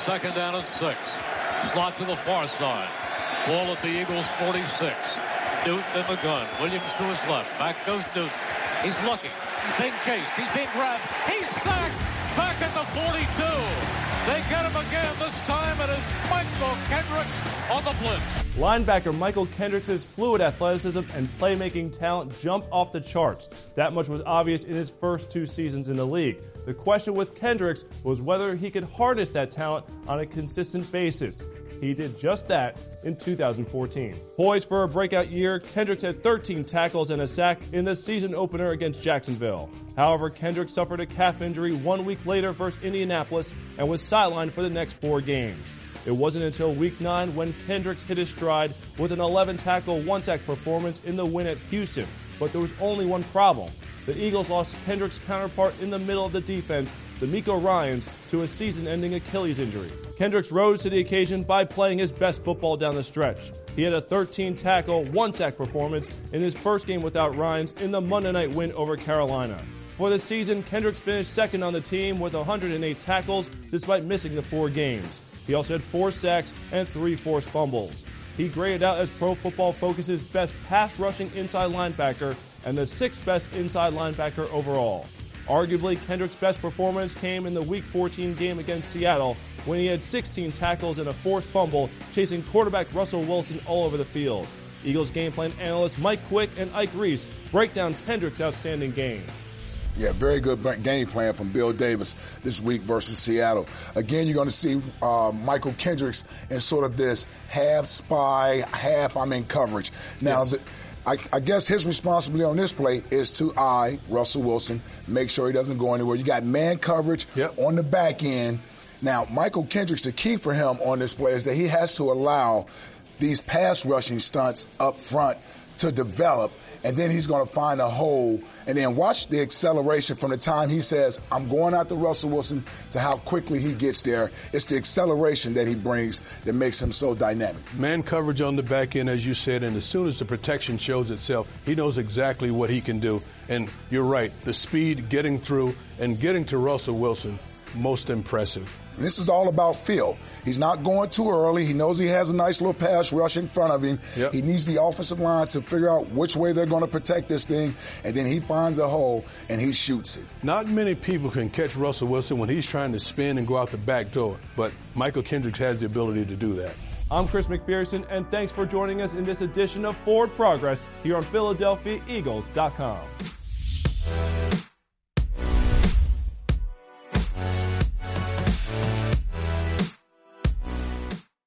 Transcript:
second down and 6. Slot to the far side. Ball at the Eagles' 46. Newton in the gun. Williams to his left. Back goes Newton. He's looking. He's being chased. He's being grabbed. He's sacked. Back at the 42. They get him again. This time it is Michael Kendricks on the blitz. Linebacker Michael Kendricks' fluid athleticism and playmaking talent jumped off the charts. That much was obvious in his first 2 seasons in the league. The question with Kendricks was whether he could harness that talent on a consistent basis. He did just that in 2014. Poised for a breakout year, Kendricks had 13 tackles and a sack in the season opener against Jacksonville. However, Kendricks suffered a calf injury 1 week later versus Indianapolis and was sidelined for the next 4 games. It wasn't until Week 9 when Kendricks hit his stride with an 11-tackle, 1-sack performance in the win at Houston. But there was only one problem. The Eagles lost Kendricks' counterpart in the middle of the defense, DeMeco Ryans, to a season-ending Achilles injury. Kendricks rose to the occasion by playing his best football down the stretch. He had a 13-tackle, 1-sack performance in his first game without Ryans in the Monday night win over Carolina. For the season, Kendricks finished second on the team with 108 tackles despite missing the 4 games. He also had 4 sacks and 3 forced fumbles. He graded out as Pro Football Focus's best pass-rushing inside linebacker and the 6th best inside linebacker overall. Arguably, Kendricks' best performance came in the Week 14 game against Seattle when he had 16 tackles and a forced fumble, chasing quarterback Russell Wilson all over the field. Eagles game plan analysts Mike Quick and Ike Reese break down Kendricks' outstanding game. Yeah, very good game plan from Bill Davis this week versus Seattle. Again, you're going to see Michael Kendricks in sort of this half spy, half I'm in coverage. Now, Yes. I guess his responsibility on this play is to Russell Wilson, make sure he doesn't go anywhere. You got man coverage on the back end. Now, Michael Kendricks, the key for him on this play is that he has to allow these pass rushing stunts up front to develop, and then he's going to find a hole and then watch the acceleration from the time he says, I'm going after Russell Wilson, to how quickly he gets there. It's the acceleration that he brings that makes him so dynamic. Man coverage on the back end, as you said, and as soon as the protection shows itself, he knows exactly what he can do. And you're right, the speed, getting through, and getting to Russell Wilson, most impressive. And this is all about feel. He's not going too early. He knows he has a nice little pass rush in front of him. He needs the offensive line to figure out which way they're going to protect this thing, and then he finds a hole and he shoots it. Not many people can catch Russell Wilson when he's trying to spin and go out the back door, but Michael Kendricks has the ability to do that. I'm Chris McPherson, and thanks for joining us in this edition of Forward Progress here on PhiladelphiaEagles.com.